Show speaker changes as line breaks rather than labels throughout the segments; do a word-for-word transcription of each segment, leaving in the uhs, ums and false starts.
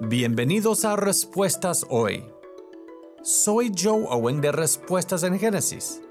Bienvenidos a Respuestas Hoy. Soy Joe Owen de Respuestas en Génesis.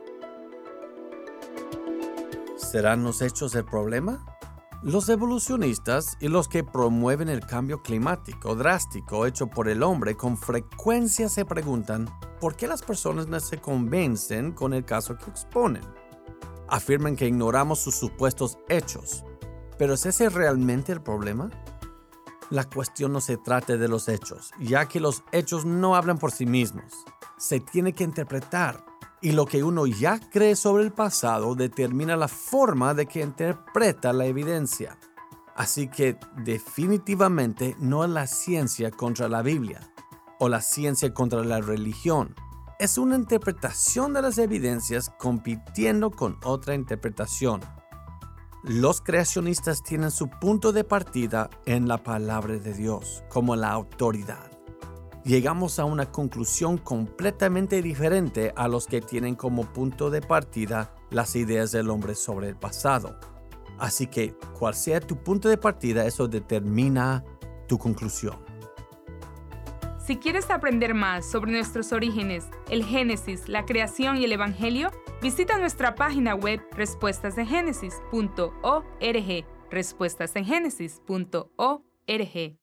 ¿Serán los hechos el problema? Los evolucionistas y los que promueven el cambio climático drástico hecho por el hombre con frecuencia se preguntan por qué las personas no se convencen con el caso que exponen. Afirman que ignoramos sus supuestos hechos. ¿Pero es ese realmente el problema? La cuestión no se trata de los hechos, ya que los hechos no hablan por sí mismos. Se tiene que interpretar, y lo que uno ya cree sobre el pasado determina la forma de que interpreta la evidencia. Así que definitivamente no es la ciencia contra la Biblia, o la ciencia contra la religión. Es una interpretación de las evidencias compitiendo con otra interpretación. Los creacionistas tienen su punto de partida en la palabra de Dios como la autoridad. Llegamos a una conclusión completamente diferente a los que tienen como punto de partida las ideas del hombre sobre el pasado. Así que, cual sea tu punto de partida, eso determina tu conclusión.
Si quieres aprender más sobre nuestros orígenes, el Génesis, la creación y el Evangelio, visita nuestra página web respuestas en génesis punto org, respuestas en génesis punto org.